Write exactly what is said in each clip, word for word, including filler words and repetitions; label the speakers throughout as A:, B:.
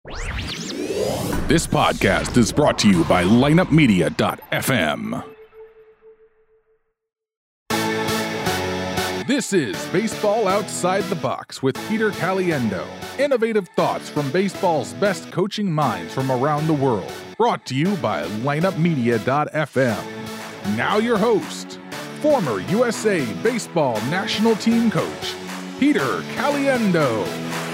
A: This podcast is brought to you by lineup media dot f m. This is Baseball Outside the Box with Peter Caliendo. Innovative thoughts from baseball's best coaching minds from around the world. Brought to you by lineup media dot f m. Now your host, former U S A Baseball National Team Coach, Peter Caliendo.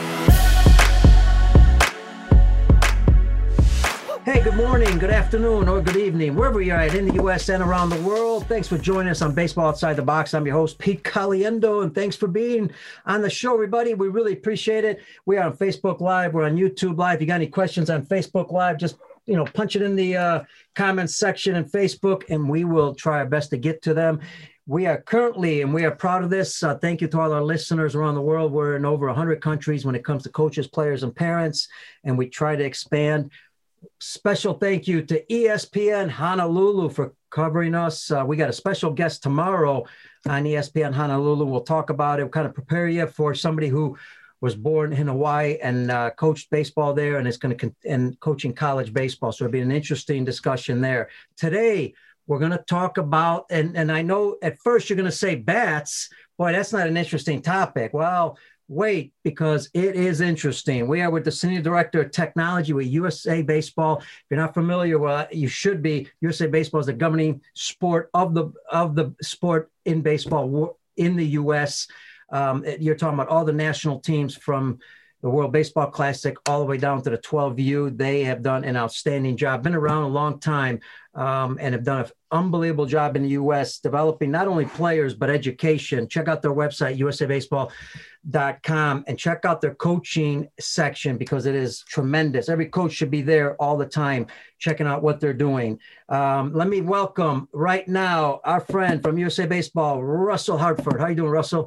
B: Hey, good morning, good afternoon, or good evening, wherever you're at in the U S and around the world. Thanks for joining us on Baseball Outside the Box. I'm your host, Pete Caliendo, and thanks for being on the show, everybody. We really appreciate it. We are on Facebook Live. We're on YouTube Live. If you got any questions on Facebook Live, just you know, punch it in the uh, comments section in Facebook, and we will try our best to get to them. We are currently, and we are proud of this, uh, thank you to all our listeners around the world. We're in over one hundred countries when it comes to coaches, players, and parents, and we try to expand. Special thank you to E S P N Honolulu for covering us. Uh, we got a special guest tomorrow on E S P N Honolulu. We'll talk about it. We'll kind of prepare you for somebody who was born in Hawaii and uh, coached baseball there and is going to con- and coaching college baseball. So it'll be an interesting discussion there. Today, we're going to talk about, and, and I know at first you're going to say bats. Boy, that's not an interesting topic. Well, wait, because it is interesting. We are with the Senior Director of Technology with U S A Baseball. If you're not familiar, well, you should be. U S A Baseball is the governing sport of the of the sport in baseball in the U S. Um, you're talking about all the national teams from the World Baseball Classic all the way down to the twelve U. They have done an outstanding job, been around a long time, um, and have done an unbelievable job in the U S developing not only players, but education. Check out their website, U S A baseball dot com, and check out their coaching section because it is tremendous. Every coach should be there all the time, checking out what they're doing. Um, let me welcome right now our friend from U S A Baseball, Russell Hartford. How you doing, Russell?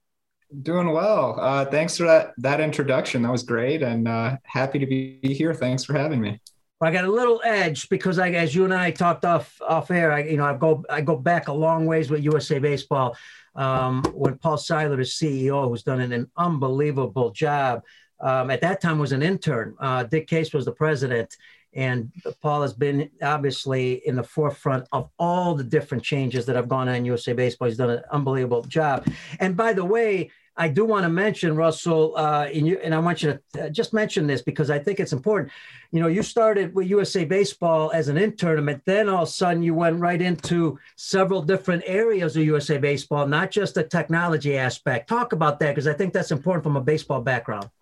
C: Doing well. Uh, thanks for that that introduction. That was great, and uh, happy to be here. Thanks for having me.
B: I got a little edge because, I, as you and I talked off off air, I you know I go I go back a long ways with U S A Baseball. Um, when Paul Seiler, the C E O, who's done an, an unbelievable job, um, at that time was an intern. Uh, Dick Case was the president, and Paul has been obviously in the forefront of all the different changes that have gone on in U S A Baseball. He's done an unbelievable job. And by the way, I do want to mention, Russell, uh, and, you, and I want you to uh, just mention this because I think it's important. You know, you started with U S A Baseball as an intern, but then all of a sudden you went right into several different areas of U S A Baseball, not just the technology aspect. Talk about that because I think that's important from a baseball background.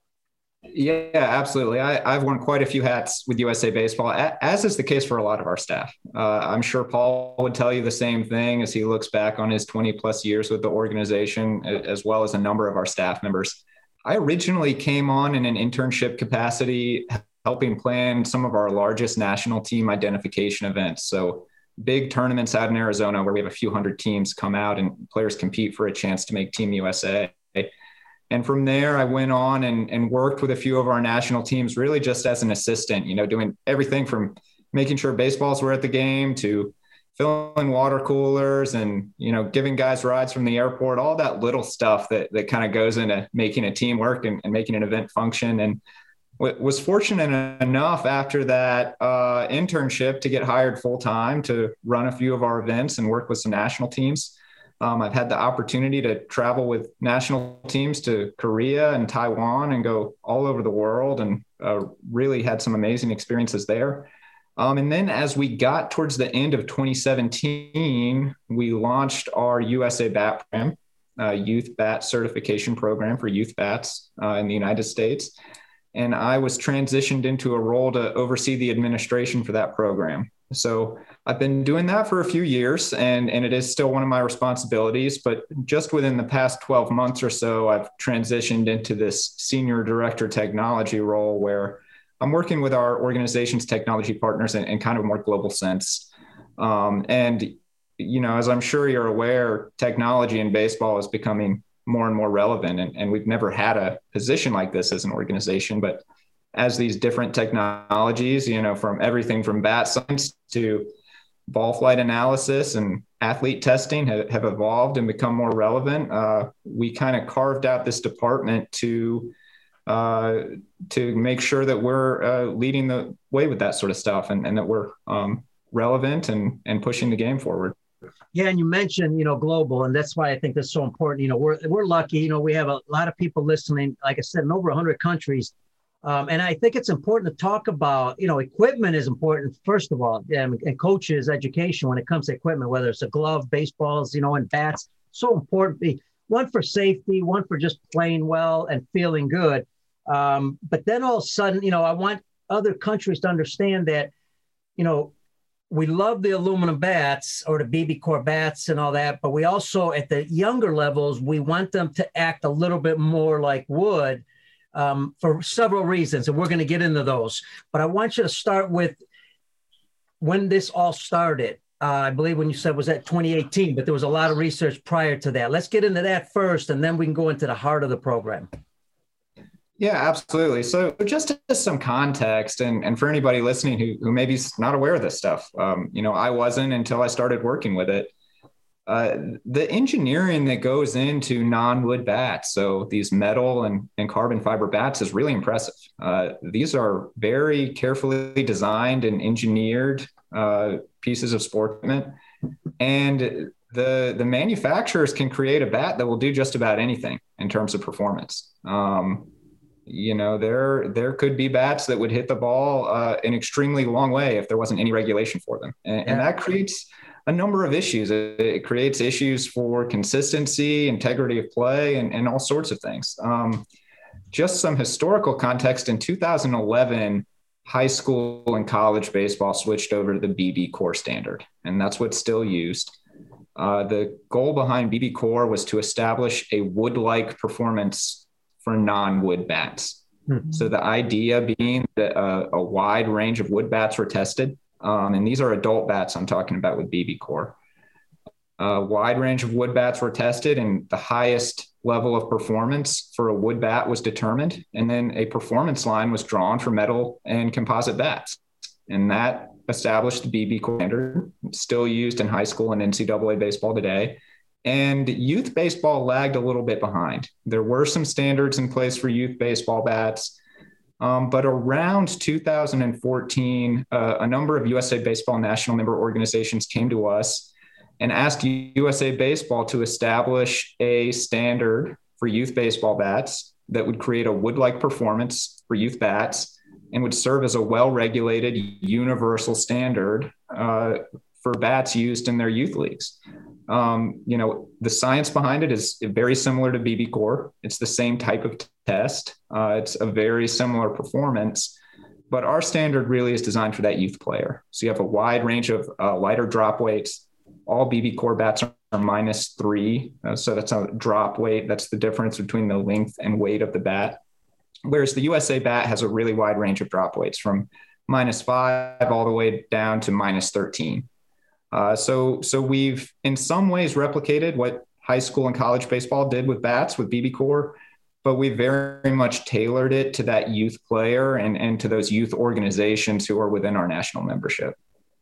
C: Yeah, absolutely. I, I've worn quite a few hats with U S A Baseball, as is the case for a lot of our staff. Uh, I'm sure Paul would tell you the same thing as he looks back on his twenty plus years with the organization, as well as a number of our staff members. I originally came on in an internship capacity, helping plan some of our largest national team identification events. So big tournaments out in Arizona where we have a few hundred teams come out and players compete for a chance to make Team U S A. And from there, I went on and, and worked with a few of our national teams, really just as an assistant, you know, doing everything from making sure baseballs were at the game to filling water coolers and, you know, giving guys rides from the airport, all that little stuff that that kind of goes into making a team work and, and making an event function. And w- was fortunate enough after that uh, internship to get hired full time to run a few of our events and work with some national teams. Um, I've had the opportunity to travel with national teams to Korea and Taiwan and go all over the world and uh, really had some amazing experiences there. Um, and then as we got towards the end of twenty seventeen, we launched our U S A Bat program, uh, Youth Bat Certification Program for youth bats uh, in the United States. And I was transitioned into a role to oversee the administration for that program. So I've been doing that for a few years, and, and it is still one of my responsibilities. But just within the past twelve months or so, I've transitioned into this senior director technology role where I'm working with our organization's technology partners in, in kind of a more global sense. Um, and, you know, as I'm sure you're aware, technology in baseball is becoming more and more relevant. And, and we've never had a position like this as an organization, but as these different technologies, you know, from everything from bat science to ball flight analysis and athlete testing have, have evolved and become more relevant, uh, we kind of carved out this department to uh, to make sure that we're uh, leading the way with that sort of stuff, and, and that we're um, relevant and, and pushing the game forward.
B: Yeah, and you mentioned, you know, global, and that's why I think that's so important. You know, we're we're lucky. You know, we have a lot of people listening, like I said, in over one hundred countries. Um, and I think it's important to talk about, you know, equipment is important, first of all, and, and coaches, education when it comes to equipment, whether it's a glove, baseballs, you know, and bats. So important. One for safety, one for just playing well and feeling good. Um, but then all of a sudden, you know, I want other countries to understand that, you know, we love the aluminum bats or the B B Core bats and all that, but we also, at the younger levels, we want them to act a little bit more like wood. Um, for several reasons, and we're going to get into those. But I want you to start with when this all started. Uh, I believe when you said was that twenty eighteen, but there was a lot of research prior to that. Let's get into that first, and then we can go into the heart of the program.
C: Yeah, absolutely. So just as some context, and, and for anybody listening who, who maybe is not aware of this stuff, um, you know, I wasn't until I started working with it. Uh, the engineering that goes into non-wood bats, so these metal and, and carbon fiber bats, is really impressive. Uh, these are very carefully designed and engineered uh, pieces of sport equipment. And the, the manufacturers can create a bat that will do just about anything in terms of performance. Um, you know, there, there could be bats that would hit the ball uh, an extremely long way if there wasn't any regulation for them. And, yeah. and that creates a number of issues. It, it creates issues for consistency, integrity of play, and, and all sorts of things. Um, just some historical context: in two thousand eleven, high school and college baseball switched over to the B B Core standard, and that's what's still used. Uh, the goal behind B B Core was to establish a wood-like performance for non-wood bats. Mm-hmm. So the idea being that uh, a wide range of wood bats were tested. Um, and these are adult bats I'm talking about with B B Core. A wide range of wood bats were tested, and the highest level of performance for a wood bat was determined. And then a performance line was drawn for metal and composite bats. And that established the B B Core standard, still used in high school and N C double A baseball today. And youth baseball lagged a little bit behind. There were some standards in place for youth baseball bats. Um, but around two thousand fourteen, uh, a number of U S A Baseball national member organizations came to us and asked U S A Baseball to establish a standard for youth baseball bats that would create a wood-like performance for youth bats and would serve as a well-regulated universal standard uh, for bats used in their youth leagues. Um, you know, the science behind it is very similar to B B Core. It's the same type of t- test. Uh, it's a very similar performance, but our standard really is designed for that youth player. So you have a wide range of uh, lighter drop weights. All B B Core bats are, are minus three. Uh, so that's a drop weight. That's the difference between the length and weight of the bat. Whereas the U S A bat has a really wide range of drop weights from minus five all the way down to minus thirteen. Uh, so, so we've in some ways replicated what high school and college baseball did with bats with B B Core, but we very much tailored it to that youth player and, and to those youth organizations who are within our national membership.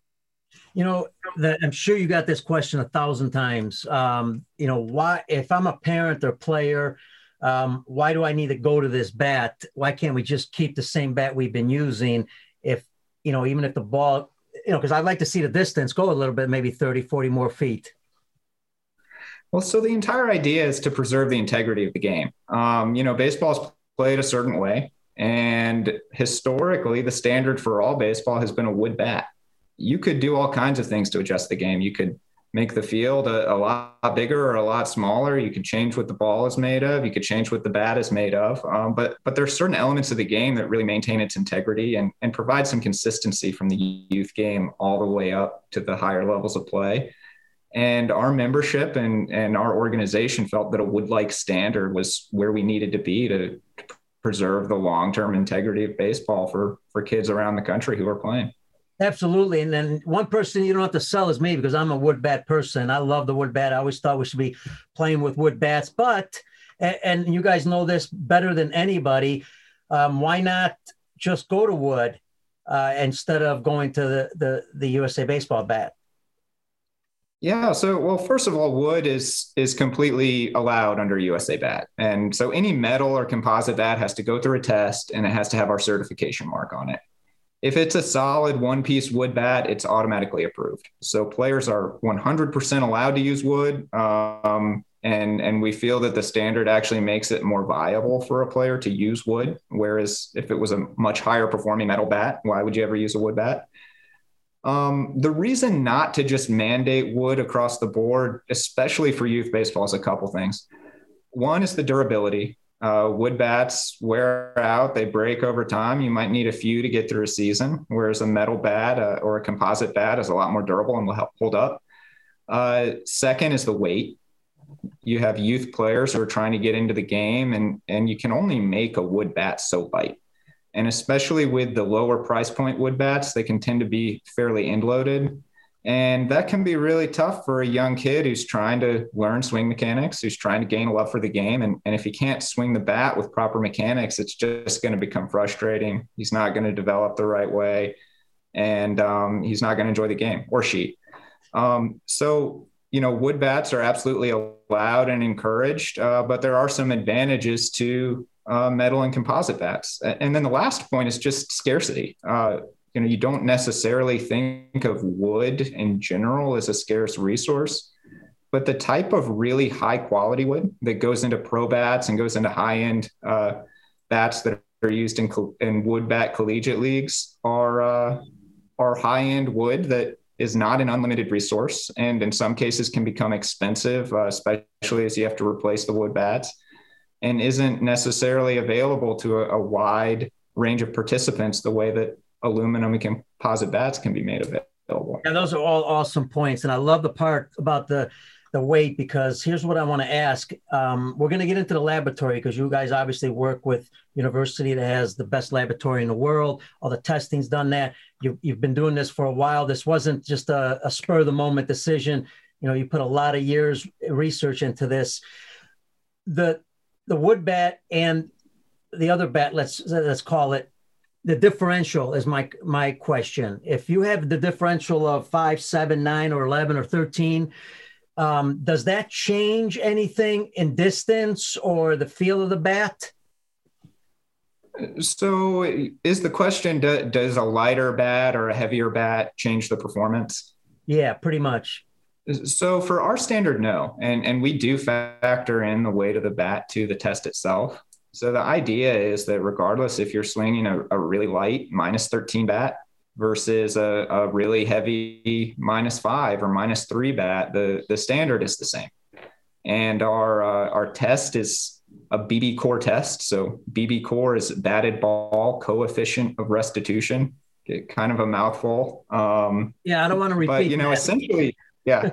B: You know, that I'm sure you got this question a thousand times. Um, you know, why, if I'm a parent or player, um, why do I need to go to this bat? Why can't we just keep the same bat we've been using? If, you know, even if the ball, you know, because I'd like to see the distance go a little bit, maybe thirty, forty more feet.
C: Well, so the entire idea is to preserve the integrity of the game. Um, you know, baseball's played a certain way, and historically the standard for all baseball has been a wood bat. You could do all kinds of things to adjust the game. You could make the field a, a lot bigger or a lot smaller. You could change what the ball is made of. You could change what the bat is made of. Um, but but there's certain elements of the game that really maintain its integrity and, and provide some consistency from the youth game all the way up to the higher levels of play. And our membership and, and our organization felt that a wood-like standard was where we needed to be to, to preserve the long-term integrity of baseball for, for kids around the country who are playing.
B: Absolutely. And then one person you don't have to sell is me, because I'm a wood bat person. I love the wood bat. I always thought we should be playing with wood bats, but, and, and you guys know this better than anybody, um, why not just go to wood uh, instead of going to the, the, the U S A Baseball bat?
C: Yeah. So, well, first of all, wood is is completely allowed under U S A B A T. And so any metal or composite bat has to go through a test and it has to have our certification mark on it. If it's a solid one-piece wood bat, it's automatically approved. So players are one hundred percent allowed to use wood. Um, and, and we feel that the standard actually makes it more viable for a player to use wood. Whereas if it was a much higher performing metal bat, why would you ever use a wood bat? Um, the reason not to just mandate wood across the board, especially for youth baseball, is a couple things. One is the durability. Uh, wood bats wear out, they break over time. You might need a few to get through a season, whereas a metal bat uh, or a composite bat is a lot more durable and will help hold up. Uh, second is the weight. You have youth players who are trying to get into the game, and, and you can only make a wood bat so light. And especially with the lower price point wood bats, they can tend to be fairly end loaded. And that can be really tough for a young kid who's trying to learn swing mechanics, who's trying to gain a love for the game. And, and if he can't swing the bat with proper mechanics, it's just going to become frustrating. He's not going to develop the right way. And um, he's not going to enjoy the game, or she. Um, so, you know, wood bats are absolutely allowed and encouraged, uh, but there are some advantages to Uh, metal and composite bats. And then the last point is just scarcity. Uh, you know, you don't necessarily think of wood in general as a scarce resource, but the type of really high quality wood that goes into pro bats and goes into high end uh, bats that are used in, in wood bat collegiate leagues are, uh, are high end wood that is not an unlimited resource. And in some cases can become expensive, uh, especially as you have to replace the wood bats, and isn't necessarily available to a, a wide range of participants the way that aluminum and composite bats can be made available.
B: And those are all awesome points. And I love the part about the, the weight, because here's what I want to ask. Um, we're going to get into the laboratory, because you guys obviously work with university that has the best laboratory in the world. All the testing's done there. You, you've been doing this for a while. This wasn't just a, a spur of the moment decision. You know, you put a lot of years research into this. The, the wood bat and the other bat, let's let's call it the differential, is my my question. If you have the differential of five, seven, nine, or eleven, or thirteen, um, does that change anything in distance or the feel of the bat?
C: So is the question, do, does a lighter bat or a heavier bat change the performance?
B: Yeah, pretty much.
C: So for our standard, no. And, and we do factor in the weight of the bat to the test itself. So the idea is that regardless if you're swinging a, a really light minus thirteen bat versus a, a really heavy minus five or minus three bat, the, the standard is the same. And our, uh, our test is a B B core test. So B B core is batted ball coefficient of restitution. It, kind of a mouthful. Um,
B: yeah, I don't want to repeat
C: But, you know,
B: that.
C: essentially... Yeah,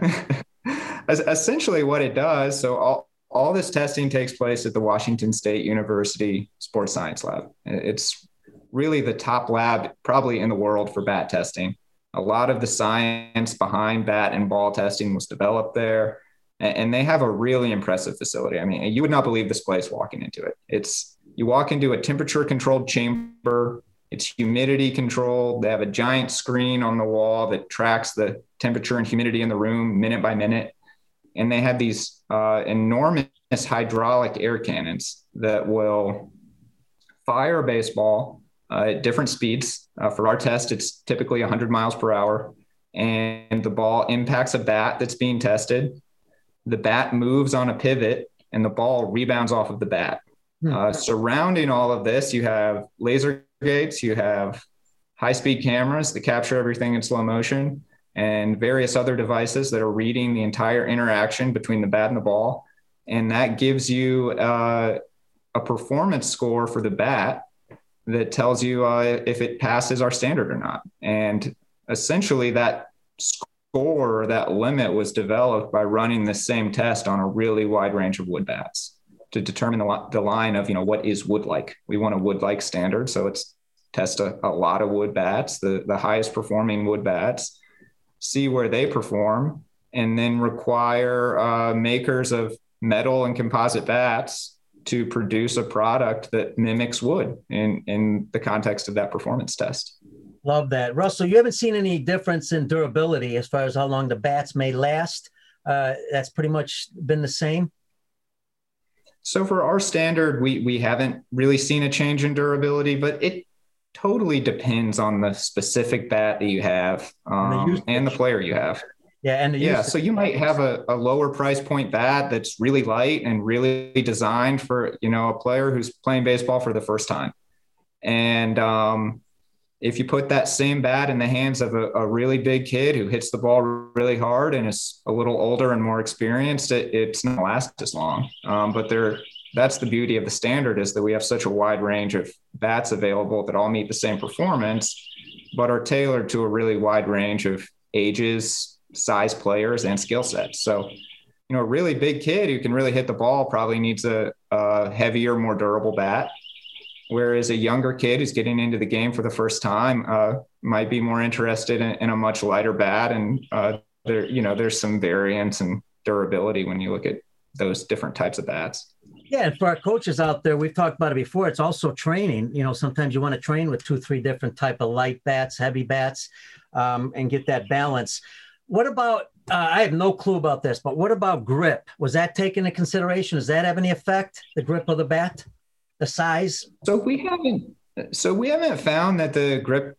C: essentially what it does. So all, all this testing takes place at the Washington State University Sports Science Lab. It's really the top lab probably in the world for bat testing. A lot of the science behind bat and ball testing was developed there, and they have a really impressive facility. I mean, you would not believe this place walking into it. It's, you walk into a temperature controlled chamber. It's humidity controlled. They have a giant screen on the wall that tracks the temperature and humidity in the room minute by minute. And they have these uh, enormous hydraulic air cannons that will fire a baseball uh, at different speeds. Uh, for our test, it's typically one hundred miles per hour. And the ball impacts a bat that's being tested. The bat moves on a pivot and the ball rebounds off of the bat. Hmm. Uh, surrounding all of this, you have laser gates, you have high-speed cameras that capture everything in slow motion, and various other devices that are reading the entire interaction between the bat and the ball. And that gives you uh, a performance score for the bat that tells you uh, if it passes our standard or not. And essentially that score, that limit, was developed by running the same test on a really wide range of wood bats to determine the, the line of, you know, what is wood-like. We want a wood-like standard. So it's test a, a lot of wood bats, the, the highest performing wood bats, see where they perform, and then require uh, makers of metal and composite bats to produce a product that mimics wood in, in the context of that performance test.
B: Love that. Russell, you haven't seen any difference in durability as far as how long the bats may last. Uh, that's pretty much been the same.
C: So for our standard, we we haven't really seen a change in durability, but it totally depends on the specific bat that you have um, and, the and the player you have.
B: Yeah, and
C: yeah, so you might have a, a lower price point bat that's really light and really designed for, you know, a player who's playing baseball for the first time. And um, if you put that same bat in the hands of a, a really big kid who hits the ball really hard and is a little older and more experienced, it, it's not last as long. Um, but there, that's the beauty of the standard, is that we have such a wide range of bats available that all meet the same performance, but are tailored to a really wide range of ages, size players, and skill sets. So, you know, a really big kid who can really hit the ball probably needs a, a heavier, more durable bat. Whereas a younger kid who's getting into the game for the first time uh, might be more interested in, in a much lighter bat. And uh, there, you know, there's some variance and durability when you look at those different types of bats.
B: Yeah, and for our coaches out there, we've talked about it before. It's also training. You know, sometimes you want to train with two, three different type of light bats, heavy bats, um, and get that balance. What about, uh, I have no clue about this, but what about grip? Was that taken into consideration? Does that have any effect, the grip of the bat, the size?
C: So we haven't, so we haven't found that the grip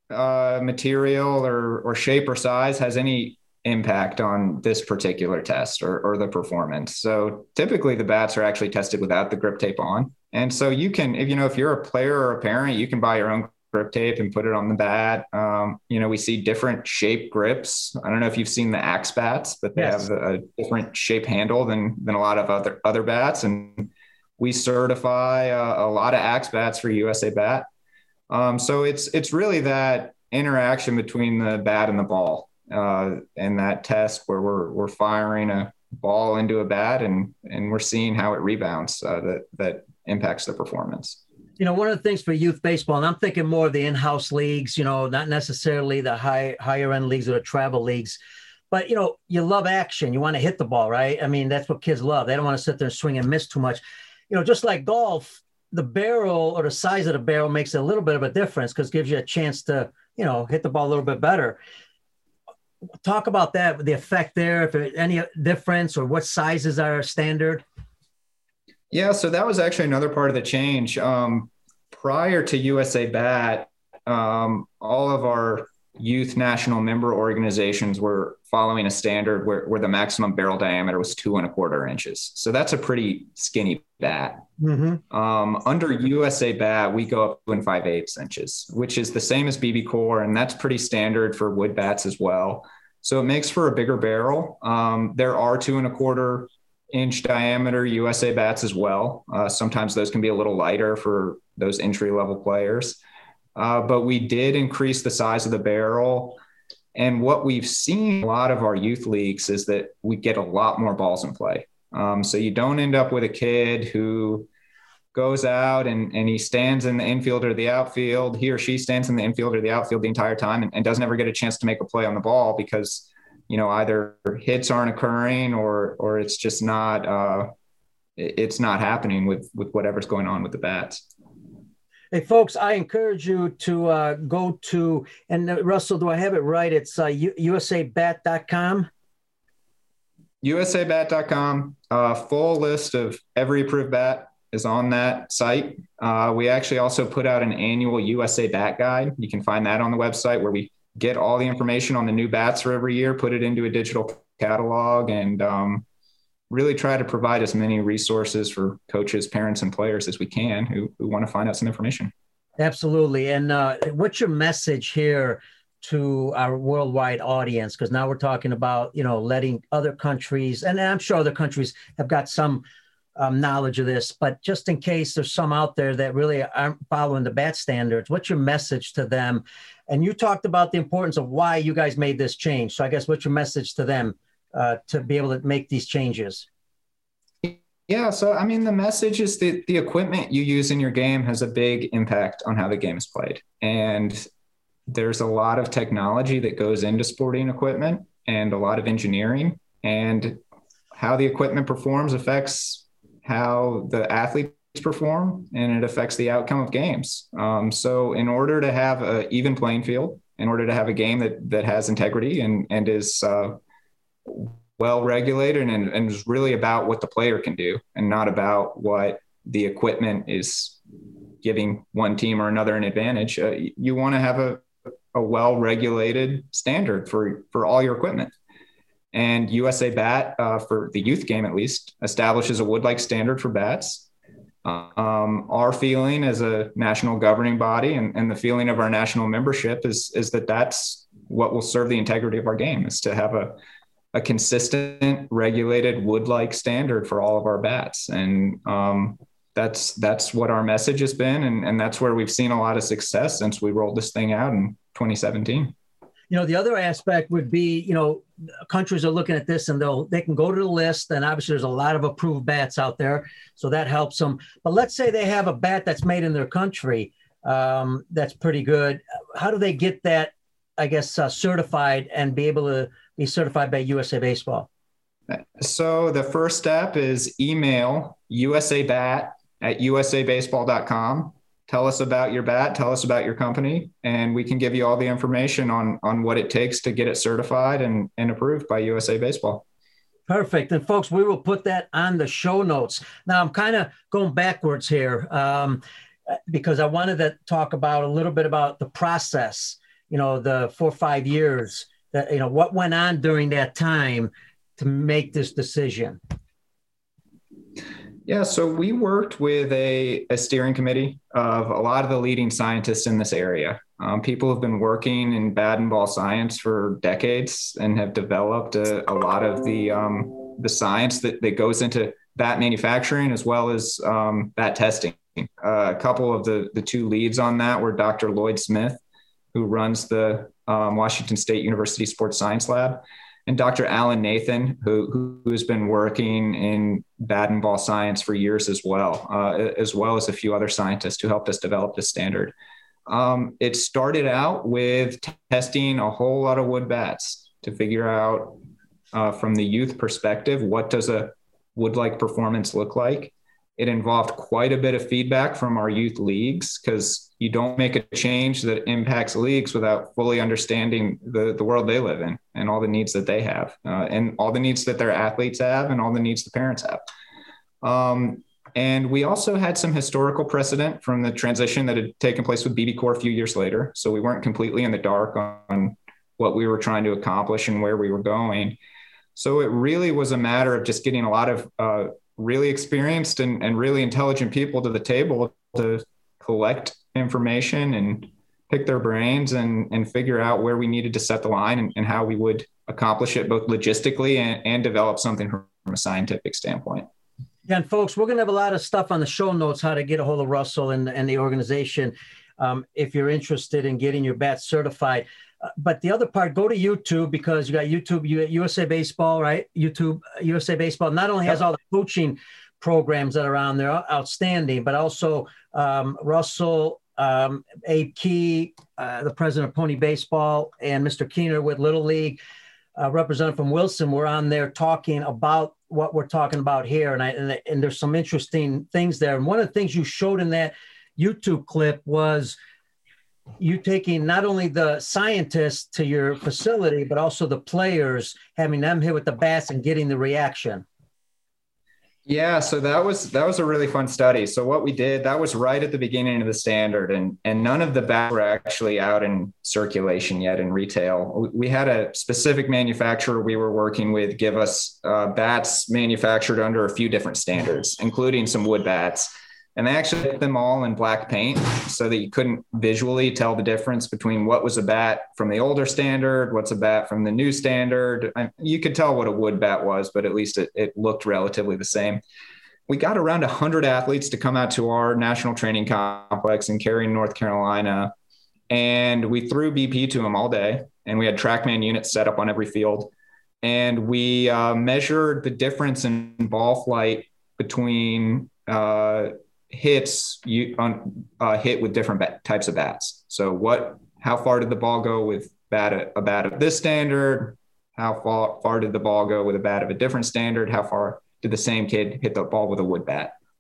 C: uh, material or, or shape or size has any impact on this particular test or, or the performance. So typically the bats are actually tested without the grip tape on. And so you can, if you know, if you're a player or a parent, you can buy your own grip tape and put it on the bat. Um, you know, we see different shape grips. I don't know if you've seen the Axe bats, but they yes. have a different shape handle than, than a lot of other, other bats. And we certify uh, a lot of Axe bats for U S A Bat. Um, so it's, it's really that interaction between the bat and the ball uh, and that test where we're, we're firing a ball into a bat and, and we're seeing how it rebounds uh, that, that impacts the performance.
B: You know, one of the things for youth baseball, and I'm thinking more of the in-house leagues, you know, not necessarily the high, higher end leagues or the travel leagues, but, you know, you love action. You want to hit the ball, right? I mean, that's what kids love. They don't want to sit there and swing and miss too much. You know, just like golf, the barrel or the size of the barrel makes a little bit of a difference because it gives you a chance to, you know, hit the ball a little bit better. Talk about that, the effect there, if there's any difference or what sizes are standard.
C: Yeah, so that was actually another part of the change. Um, prior to U S A Bat, um, all of our youth national member organizations were following a standard where, where the maximum barrel diameter was two and a quarter inches. So that's a pretty skinny bat. Mm-hmm. Um, under U S A Bat, we go up two and five eighths inches, which is the same as B B Core, and that's pretty standard for wood bats as well. So it makes for a bigger barrel. Um, there are two and a quarter inch diameter U S A bats as well. Uh, sometimes those can be a little lighter for those entry level players. Uh, but we did increase the size of the barrel. And what we've seen in a lot of our youth leagues is that we get a lot more balls in play. Um, so you don't end up with a kid who goes out and, and he stands in the infield or the outfield. He or she stands in the infield or the outfield the entire time and, and doesn't ever get a chance to make a play on the ball because, you know, either hits aren't occurring or, or it's just not, uh, it's not happening with, with whatever's going on with the bats.
B: Hey, folks, I encourage you to uh, go to, and uh, Russell, do I have it right? It's uh, U S A bat dot com.
C: U S A bat dot com. Uh, full list of every approved bat is on that site. Uh, we actually also put out an annual U S A Bat Guide. You can find that on the website where we get all the information on the new bats for every year, put it into a digital catalog, and um, really try to provide as many resources for coaches, parents, and players as we can who, who want to find out some information.
B: Absolutely. And uh, what's your message here to our worldwide audience? Because now we're talking about, you know, letting other countries, and I'm sure other countries have got some um, knowledge of this, but just in case there's some out there that really aren't following the bat standards, what's your message to them? And you talked about the importance of why you guys made this change. So I guess what's your message to them uh, to be able to make these changes?
C: Yeah. So, I mean, the message is that the equipment you use in your game has a big impact on how the game is played. And there's a lot of technology that goes into sporting equipment and a lot of engineering, and how the equipment performs affects how the athlete perform, and it affects the outcome of games. Um, so in order to have an even playing field, in order to have a game that that has integrity and, and is uh, well regulated and, and is really about what the player can do and not about what the equipment is giving one team or another an advantage, uh, you want to have a, a well-regulated standard for, for all your equipment. And U S A Bat, uh, for the youth game at least, establishes a wood-like standard for bats. Um, our feeling as a national governing body and, and the feeling of our national membership is, is that that's what will serve the integrity of our game, is to have a, a consistent, regulated wood-like standard for all of our bats. And um, that's that's what our message has been. And, and that's where we've seen a lot of success since we rolled this thing out in twenty seventeen.
B: You know, the other aspect would be, you know, countries are looking at this and they'll, they can go to the list, and obviously there's a lot of approved bats out there, so that helps them. But let's say they have a bat that's made in their country um, that's pretty good. How do they get that, I guess, uh, certified and be able to be certified by U S A Baseball?
C: So the first step is email U S A Bat at U S A baseball dot com. Tell us about your bat, tell us about your company, and we can give you all the information on, on what it takes to get it certified and, and approved by U S A Baseball.
B: Perfect. And folks, we will put that on the show notes. Now I'm kind of going backwards here um, because I wanted to talk about a little bit about the process, you know, the four or five years that, you know, what went on during that time to make this decision.
C: Yeah, so we worked with a, a steering committee of a lot of the leading scientists in this area. Um, people have been working in bat and ball science for decades and have developed a, a lot of the um, the science that, that goes into bat manufacturing as well as um, bat testing. Uh, a couple of the, the two leads on that were Doctor Lloyd Smith, who runs the um, Washington State University Sports Science Lab, and Doctor Alan Nathan, who, who has been working in bat and ball science for years as well, uh, as well as a few other scientists who helped us develop this standard. Um, it started out with t- testing a whole lot of wood bats to figure out uh, from the youth perspective, what does a wood-like performance look like? It involved quite a bit of feedback from our youth leagues, because you don't make a change that impacts leagues without fully understanding the, the world they live in and all the needs that they have uh, and all the needs that their athletes have and all the needs the parents have. Um, and we also had some historical precedent from the transition that had taken place with B B Corps a few years later. So we weren't completely in the dark on what we were trying to accomplish and where we were going. So it really was a matter of just getting a lot of uh, really experienced and, and really intelligent people to the table to collect information and pick their brains and, and figure out where we needed to set the line and, and how we would accomplish it both logistically and, and develop something from a scientific standpoint.
B: Yeah, and folks, we're going to have a lot of stuff on the show notes, how to get a hold of Russell and, and the organization um, if you're interested in getting your bat certified. Uh, but the other part, go to YouTube, because you got YouTube, you U S A Baseball, right? YouTube, U S A Baseball not only has all the coaching programs that are on there, outstanding, but also um, Russell, um, Abe Key, uh, the president of Pony Baseball, and Mister Keener with Little League, uh, representative from Wilson, were on there talking about what we're talking about here. And, I, and, and there's some interesting things there. And one of the things you showed in that YouTube clip was you taking not only the scientists to your facility, but also the players, having them hit with the bats and getting the reaction.
C: Yeah, so that was that was a really fun study. So what we did, that was right at the beginning of the standard, and and none of the bats were actually out in circulation yet in retail. We had a specific manufacturer we were working with give us uh, bats manufactured under a few different standards, including some wood bats. And they actually put them all in black paint so that you couldn't visually tell the difference between what was a bat from the older standard, what's a bat from the new standard. You could tell what a wood bat was, but at least it, it looked relatively the same. We got around one hundred athletes to come out to our national training complex in Cary, North Carolina. And we threw B P to them all day. And we had TrackMan units set up on every field. And we uh, measured the difference in ball flight between uh, hits you on uh, hit with different bat, types of bats. So what, how far did the ball go with bat, a bat of this standard? How far, far did the ball go with a bat of a different standard? How far did the same kid hit the ball with a wood bat?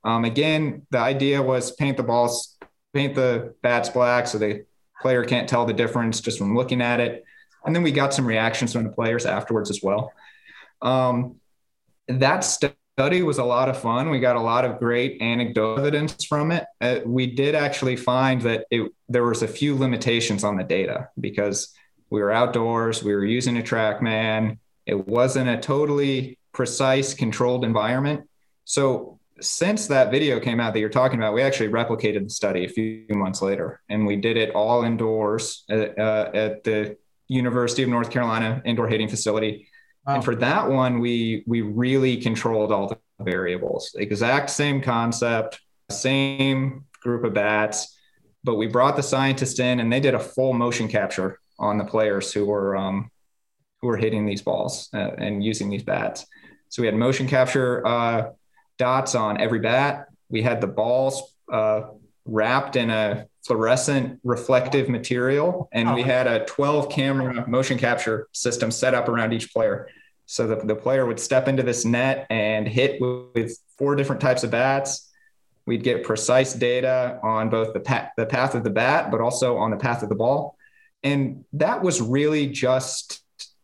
C: Um, again, the idea was paint the balls, paint the bats black so the player can't tell the difference just from looking at it. And then we got some reactions from the players afterwards as well. Um, that study was a lot of fun. We got a lot of great anecdotal evidence from it. Uh, we did actually find that it, there was a few limitations on the data because we were outdoors, we were using a TrackMan. It wasn't a totally precise controlled environment. So since that video came out that you're talking about, we actually replicated the study a few months later, and we did it all indoors at, uh, at the University of North Carolina indoor hitting facility. Wow. And for that one, we we really controlled all the variables. Exact same concept, same group of bats, but we brought the scientists in and they did a full motion capture on the players who were um, who were hitting these balls uh, and using these bats. So we had motion capture uh, dots on every bat. We had the balls uh, wrapped in a fluorescent reflective material, and we had a twelve camera motion capture system set up around each player. So the, the player would step into this net and hit with, with four different types of bats. We'd get precise data on both the, pa- the path of the bat, but also on the path of the ball. And that was really just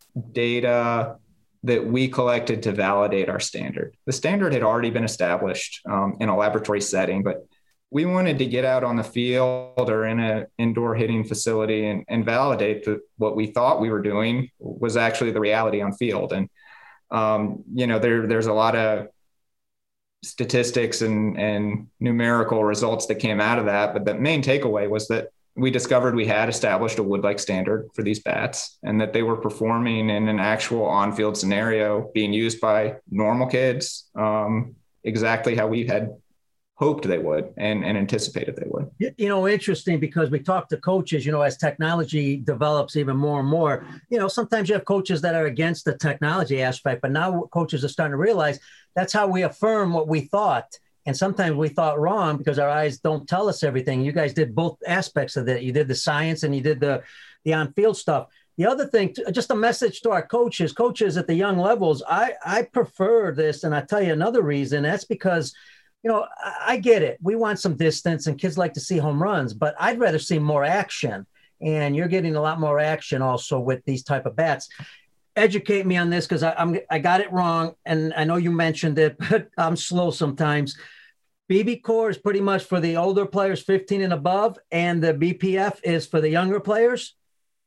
C: data that we collected to validate our standard. The standard had already been established um, in a laboratory setting, but we wanted to get out on the field or in an indoor hitting facility and, and validate that what we thought we were doing was actually the reality on field. And, um, you know, there, there's a lot of statistics and, and numerical results that came out of that. But the main takeaway was that we discovered we had established a wood-like standard for these bats and that they were performing in an actual on-field scenario being used by normal kids um, exactly how we had hoped they would and, and anticipated they would.
B: You know, interesting because we talk to coaches, you know, as technology develops even more and more, you know, sometimes you have coaches that are against the technology aspect, but now coaches are starting to realize that's how we affirm what we thought. And sometimes we thought wrong because our eyes don't tell us everything. You guys did both aspects of that. You did the science and you did the, the on-field stuff. The other thing, just a message to our coaches, coaches at the young levels, I, I prefer this. And I'll tell you another reason. That's because, you know, I get it. We want some distance and kids like to see home runs, but I'd rather see more action. And you're getting a lot more action also with these type of bats. Educate me on this because I'm I got it wrong. And I know you mentioned it, but I'm slow sometimes. BBCOR is pretty much for the older players, fifteen and above, and the B P F is for the younger players?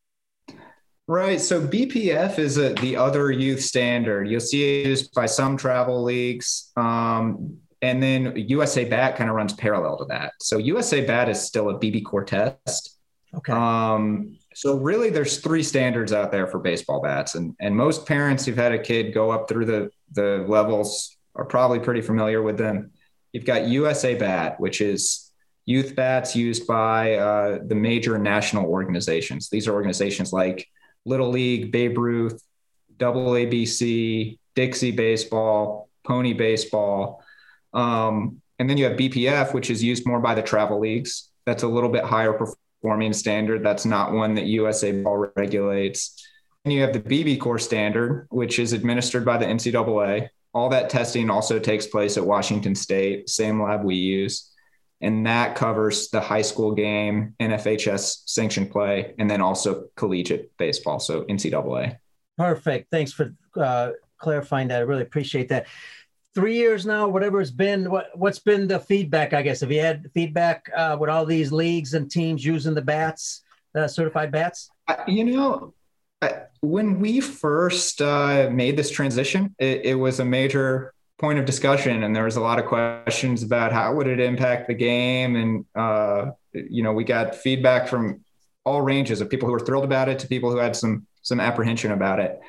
C: Right. So B P F is a, the other youth standard. You'll see it used by some travel leagues. Um, And then U S A Bat kind of runs parallel to that. So U S A Bat is still a BBCOR test.
B: Okay.
C: Um, so really there's three standards out there for baseball bats. And, and most parents who've had a kid go up through the, the levels are probably pretty familiar with them. You've got U S A Bat, which is youth bats used by uh, the major national organizations. These are organizations like Little League, Babe Ruth, Double A B C, Dixie Baseball, Pony Baseball. Um, and then you have B P F, which is used more by the travel leagues. That's a little bit higher performing standard. That's not one that U S A Ball regulates. And you have the BBCOR standard, which is administered by the N C double A. All that testing also takes place at Washington State, same lab we use. And that covers the high school game, N F H S sanctioned play, and then also collegiate baseball, so N C double A.
B: Perfect. Thanks for uh, clarifying that. I really appreciate that. Three years now, whatever it's been, what, what's been the feedback, I guess? Have you had feedback uh, with all these leagues and teams using the bats, the certified bats?
C: Uh, you know, I, when we first uh, made this transition, it, it was a major point of discussion, and there was a lot of questions about how would it impact the game. And, uh, you know, we got feedback from all ranges of people who were thrilled about it to people who had some some apprehension about it.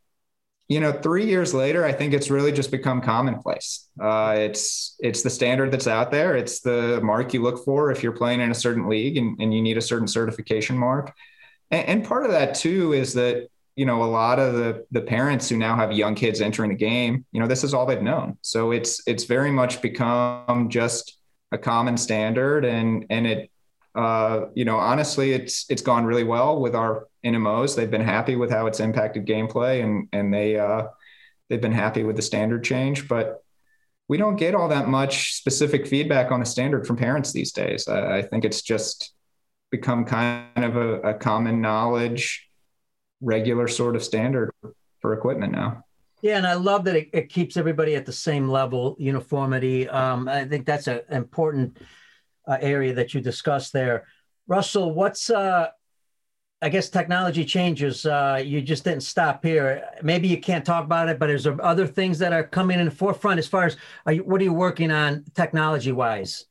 C: You know, three years later, I think it's really just become commonplace. Uh, it's it's the standard that's out there. It's the mark you look for if you're playing in a certain league and, and you need a certain certification mark. And, and part of that, too, is that, you know, a lot of the, the parents who now have young kids entering the game, you know, this is all they've known. So it's it's very much become just a common standard. And, and it, uh, you know, honestly, it's it's gone really well with our N M Os. They've been happy with how it's impacted gameplay, and and they uh, they've been happy with the standard change. But we don't get all that much specific feedback on the standard from parents these days. I, I think it's just become kind of a, a common knowledge, regular sort of standard for equipment now.
B: Yeah, and I love that it, it keeps everybody at the same level, uniformity. Um, I think that's an important uh, area that you discussed there. Russell, what's, uh, I guess technology changes. Uh, you just didn't stop here. Maybe you can't talk about it, but is there other things that are coming in the forefront as far as, are you, what are you working on technology-wise?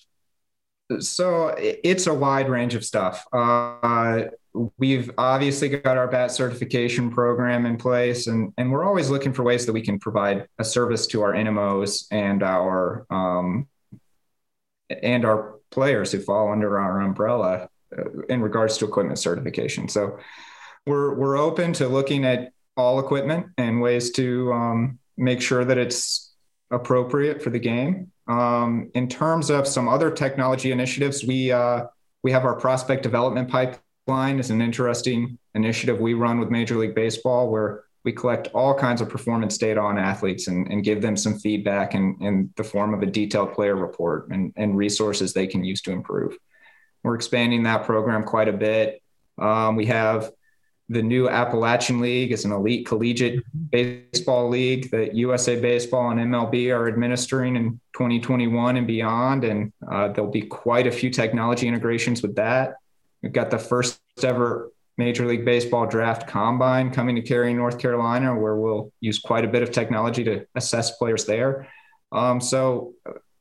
C: So it's a wide range of stuff. Uh, we've obviously got our B A T certification program in place, and, and we're always looking for ways that we can provide a service to our N M Os and our um, and our players who fall under our umbrella in regards to equipment certification. So we're we're open to looking at all equipment and ways to um, make sure that it's appropriate for the game. Um, in terms of some other technology initiatives, we uh, we have our prospect development pipeline. Is an interesting initiative we run with Major League Baseball, where we collect all kinds of performance data on athletes and, and give them some feedback in, in the form of a detailed player report and, and resources they can use to improve. We're expanding that program quite a bit. Um, we have the new Appalachian League. It's an elite collegiate baseball league that U S A Baseball and M L B are administering in twenty twenty-one and beyond. And uh, there'll be quite a few technology integrations with that. We've got the first ever Major League Baseball draft combine coming to Cary, North Carolina, where we'll use quite a bit of technology to assess players there. Um, so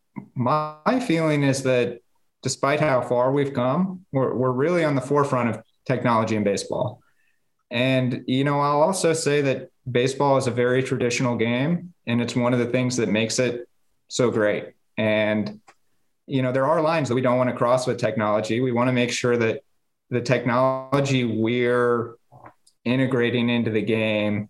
C: my feeling is that despite how far we've come, we're, we're really on the forefront of technology in baseball. And, you know, I'll also say that baseball is a very traditional game, and it's one of the things that makes it so great. And, you know, there are lines that we don't want to cross with technology. We want to make sure that the technology we're integrating into the game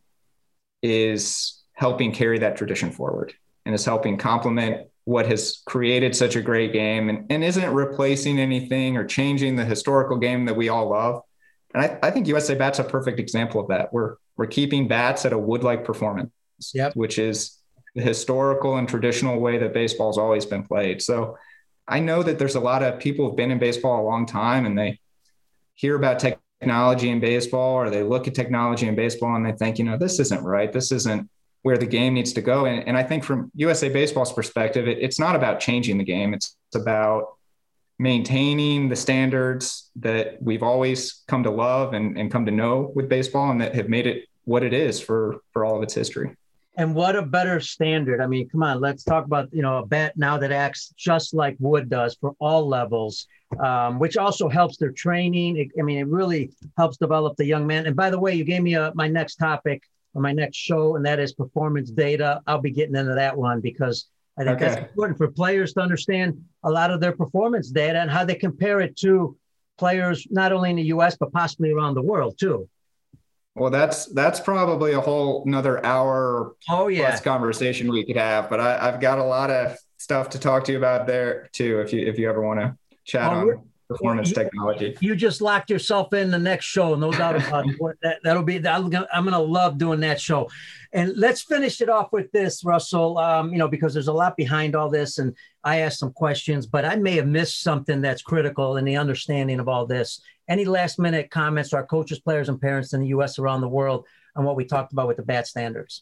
C: is helping carry that tradition forward and is helping complement what has created such a great game, and, and isn't replacing anything or changing the historical game that we all love. And I, I think U S A Bat's a perfect example of that. We're we're keeping bats at a wood-like performance,
B: yep.
C: which is the historical and traditional way that baseball's always been played. So I know that there's a lot of people who've been in baseball a long time, and they hear about technology in baseball, or they look at technology in baseball and they think, you know, this isn't right. This isn't where the game needs to go. And, and I think from U S A Baseball's perspective, it, it's not about changing the game. It's, it's about maintaining the standards that we've always come to love and, and come to know with baseball, and that have made it what it is for, for all of its history.
B: And what a better standard. I mean, come on, let's talk about, you know, a bat now that acts just like wood does for all levels, um, which also helps their training. It, I mean, it really helps develop the young man. And by the way, you gave me a, my next topic or my next show, and that is performance data. I'll be getting into that one because I think okay. that's important for players to understand a lot of their performance data and how they compare it to players, not only in the U S, but possibly around the world too.
C: Well, that's that's probably a whole another hour
B: oh, yeah.
C: plus conversation we could have. But I, I've got a lot of stuff to talk to you about there too, if you if you ever want to chat oh, on performance
B: you,
C: technology.
B: You just locked yourself in the next show, no doubt about it. That, that'll be I'm gonna, I'm gonna love doing that show. And let's finish it off with this, Russell. Um, you know, because there's a lot behind all this, and I asked some questions, but I may have missed something that's critical in the understanding of all this. Any last minute comments to our coaches, players, and parents in the U S around the world on what we talked about with the B A T standards?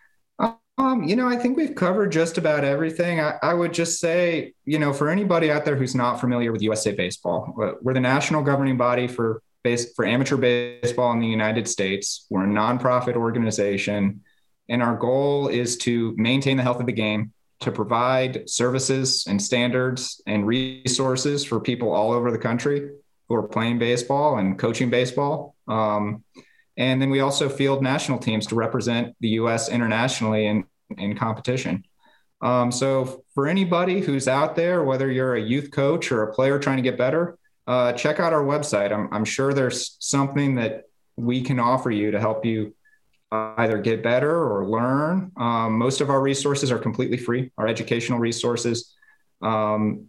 C: Um, you know, I think we've covered just about everything. I, I would just say, you know, for anybody out there who's not familiar with U S A Baseball, we're the national governing body for base for amateur baseball in the United States. We're a nonprofit organization, and our goal is to maintain the health of the game, to provide services and standards and resources for people all over the country who are playing baseball and coaching baseball. Um, and then we also field national teams to represent the U S internationally in, in competition. Um, so for anybody who's out there, whether you're a youth coach or a player trying to get better, uh, check out our website. I'm, I'm sure there's something that we can offer you to help you uh, either get better or learn. Um, most of our resources are completely free, our educational resources. Um,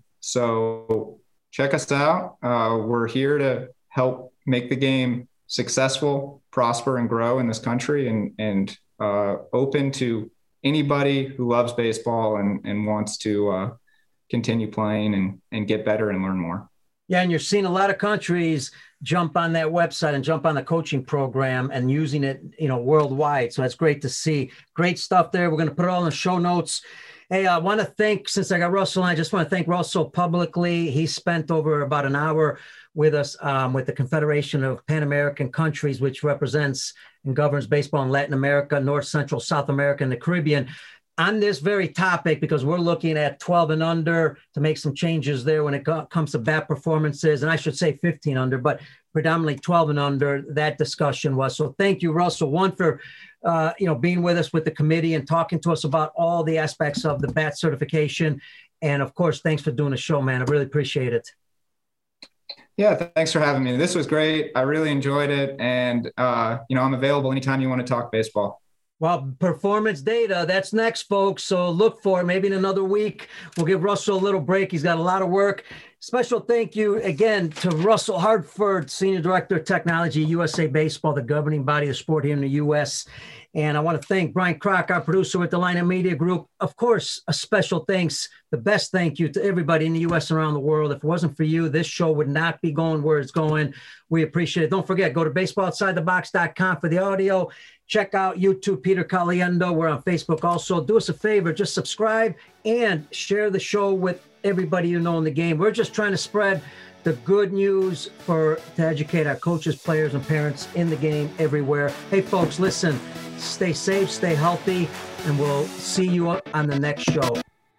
C: so check us out. Uh, we're here to help make the game successful, prosper, and grow in this country, and, and uh, open to anybody who loves baseball and, and wants to uh, continue playing and, and get better and learn more.
B: Yeah, and you're seeing a lot of countries jump on that website and jump on the coaching program and using it, you know, worldwide. So that's great to see. Great stuff there. We're going to put it all in the show notes. Hey, I want to thank, since I got Russell, I just want to thank Russell publicly. He spent over about an hour with us um, with the Confederation of Pan American Countries, which represents and governs baseball in Latin America, North, Central, South America, and the Caribbean, on this very topic, because we're looking at twelve and under to make some changes there when it co- comes to bat performances. And I should say fifteen under, but predominantly twelve and under, that discussion was. So thank you, Russell, one for uh, you know, being with us with the committee and talking to us about all the aspects of the bat certification. And of course, thanks for doing the show, man. I really appreciate it.
C: Yeah, th- thanks for having me. This was great. I really enjoyed it. And, uh, you know, I'm available anytime you want to talk baseball.
B: Well, performance data, that's next, folks. So look for it. Maybe in another week, we'll give Russell a little break. He's got a lot of work. Special thank you again to Russell Hartford, Senior Director of Technology, U S A Baseball, the governing body of the sport here in the U S. And I want to thank Brian Kroc, our producer with the Lineup Media Group. Of course, a special thanks, the best thank you to everybody in the U S and around the world. If it wasn't for you, this show would not be going where it's going. We appreciate it. Don't forget, go to baseball outside the box dot com for the audio. Check out YouTube, Peter Caliendo. We're on Facebook also. Do us a favor, just subscribe and share the show with everybody you know in the game. We're just trying to spread the good news for to educate our coaches, players, and parents in the game everywhere. Hey, folks, listen, stay safe, stay healthy, and we'll see you on the next show.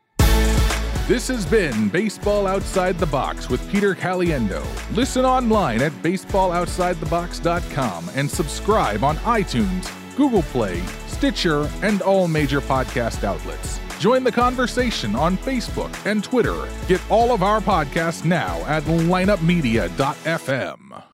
A: This has been Baseball Outside the Box with Peter Caliendo. Listen online at baseball outside the box dot com and subscribe on iTunes, Google Play, Stitcher, and all major podcast outlets. Join the conversation on Facebook and Twitter. Get all of our podcasts now at lineup media dot f m.